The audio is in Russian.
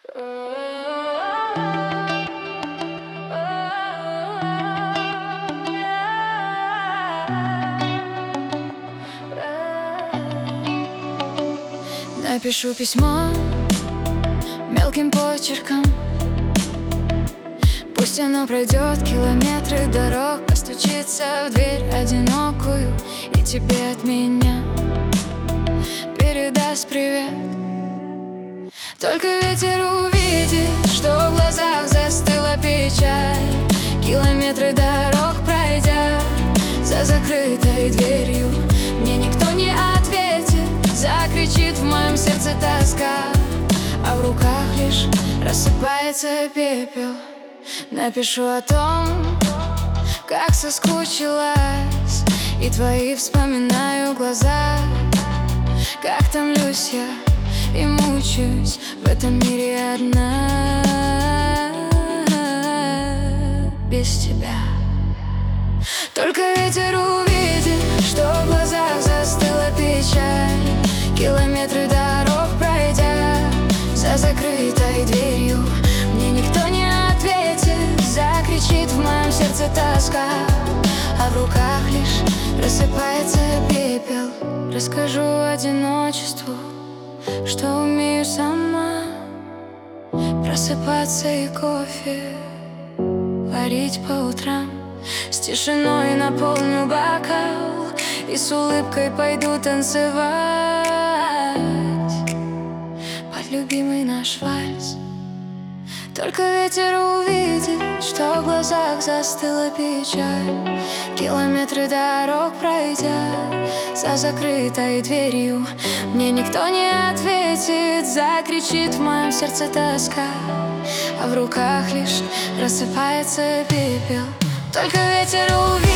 Напишу письмо мелким почерком. Пусть оно пройдет километры дорог, постучится в дверь одинокую и тебе от меня передаст привет. Только ветер увидит, что в глазах застыла печаль. Километры дорог пройдя за закрытой дверью, мне никто не ответит, закричит в моем сердце тоска, а в руках лишь рассыпается пепел. Напишу о том, как соскучилась, и твои вспоминаю глаза. Как томлюсь я и мучаюсь в этом мире одна, без тебя. Только ветер увидит, что в глазах застыла печаль. Километры дорог пройдя за закрытой дверью, мне никто не ответит, закричит в моем сердце тоска, а в руках лишь рассыпается пепел. Расскажу одиночеству, что умею сама просыпаться и кофе варить по утрам. С тишиной наполню бокал и с улыбкой пойду танцевать под любимый наш вальс. Только ветер увидит, что в глазах застыла печаль. Километры дорог пройдя за закрытой дверью, мне никто не ответит, закричит в моем сердце тоска, а в руках лишь рассыпается пепел. Только ветер увидит,